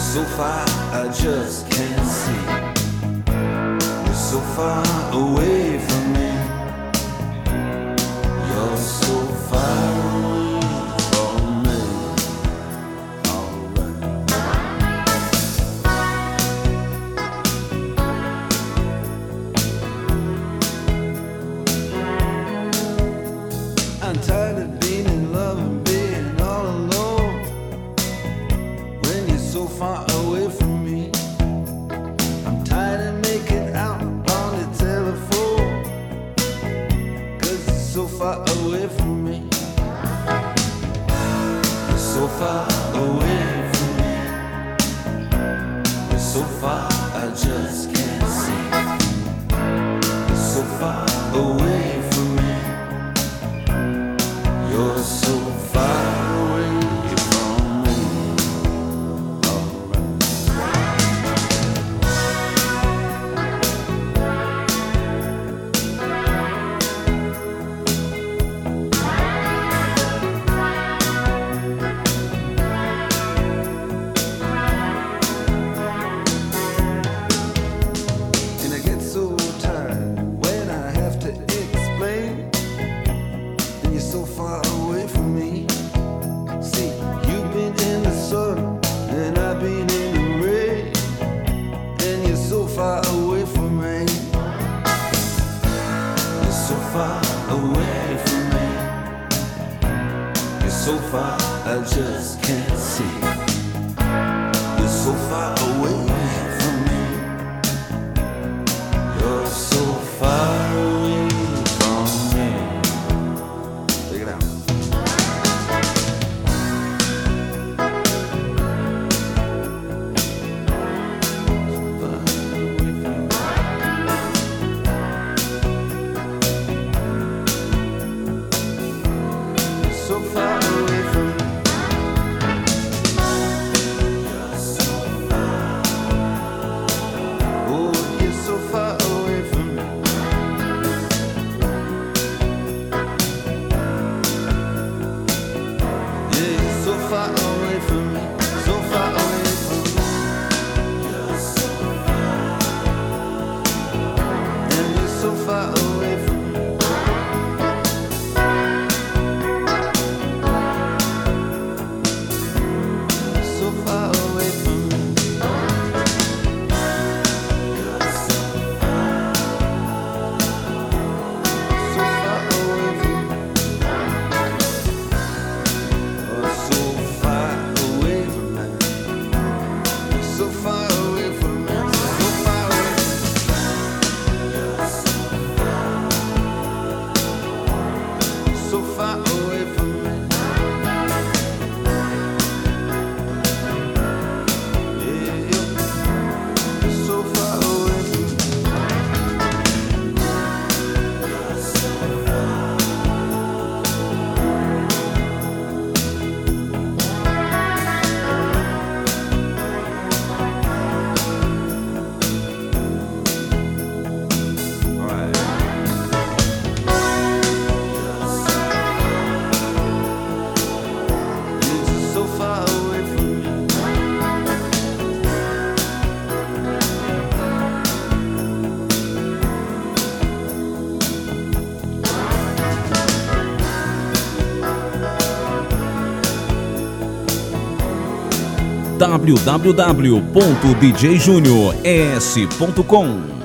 so far I just can't see. You're so far away from me. You're so far away from me. Alright. I'm tired of being in love and being all alone when you're so far away from me. I'm tired of making out on the telephone 'cause you're so far away from me. You're so far away from me. You're so far I just can't see. You're so far away from me. You're so far away from me. And I get so tired when I have to explain. And you're so far away from me. See, you've been in the sun and I've been in the rain. And you're so far away from me. You're so far away from me. You're so far I just can't see. You're so far away from me. You're so far away from me. Take it out. So far away from me. Oh, you're so far away from me. Yeah, you're so far away from me. So far away from me. And you're so far away from me. So far away from me. So far away from me. Oh, so far away from me. So far away from me. So far away. So far away from me. Yeah, you're so far away from me. Alright. You're just so far away from me. www.djjuniores.com